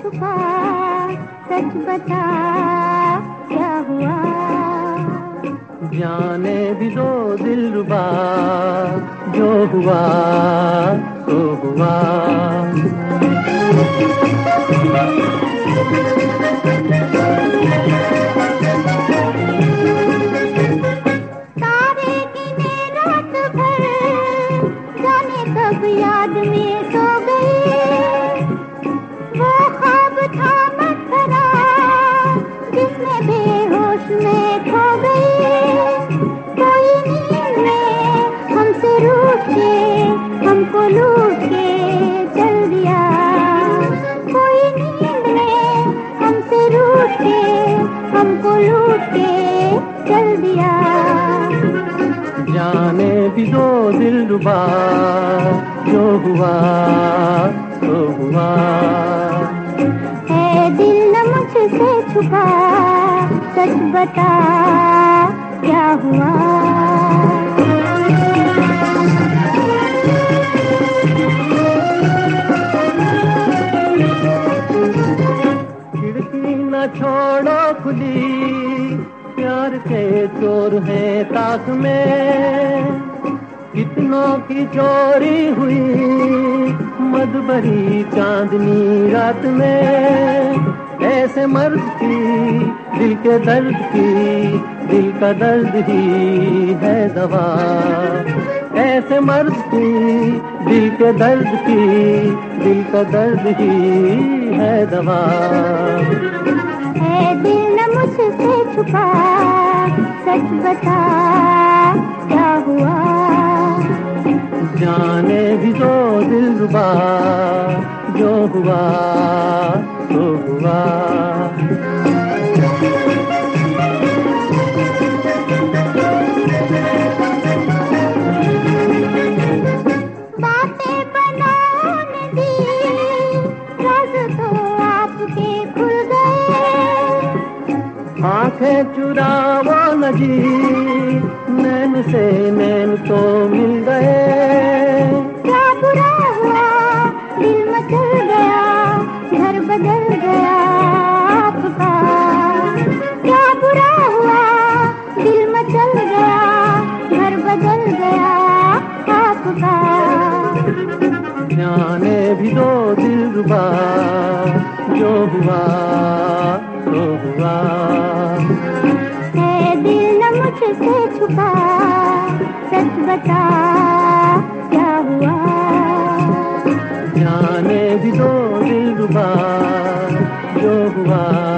छुपा, सच बता क्या हुआ। जाने भी दो दिलरुबा, जो हुआ सो हुआ। तारे गिने रात भर, जाने कब याद में सो गई। वो ख्वाब था मसखरा, जिसमें बेहोश में खो गई। कोई नींद में हमसे रूठ के, हमको लूट के चल दिया। कोई नींद में हमसे रूठ के, हमको लूट के चल दिया। जाने भी दो दिलरुबा, जो हुआ सो हुआ। है दिल न मुझसे छुपा, सच बता क्या हुआ। खिड़की न छोड़ो खुली, प्यार के चोर हैं ताक में। कितनों की चोरी हुई मधुबरी चांदनी रात में। ऐसे मर्द की दिल के दर्द की, दिल का दर्द ही है दवा। ऐसे मर्द की दिल के दर्द की, दिल का दर्द ही है दवा। है दिल न मुझसे छुपा, सच बता क्या हुआ। जाने भी दो दिलरुबा, जो हुआ सो हुआ। बातें बनाने दी, राज तो आपके खुल गए। आंखें चुरावो न जी, नैन से नैन तो मिल गए। क्या बुरा हुआ, दिल मचल गया, घर बदल गया आपका। क्या बुरा हुआ, दिल मचल गया, घर बदल गया आपका। जाने भी दो दिलरुबा, जो हुआ सो हुआ। है दिल न मुझसे छुपा, सच बता क्या हुआ। जाने भी दो दिलरुबा, जो हुआ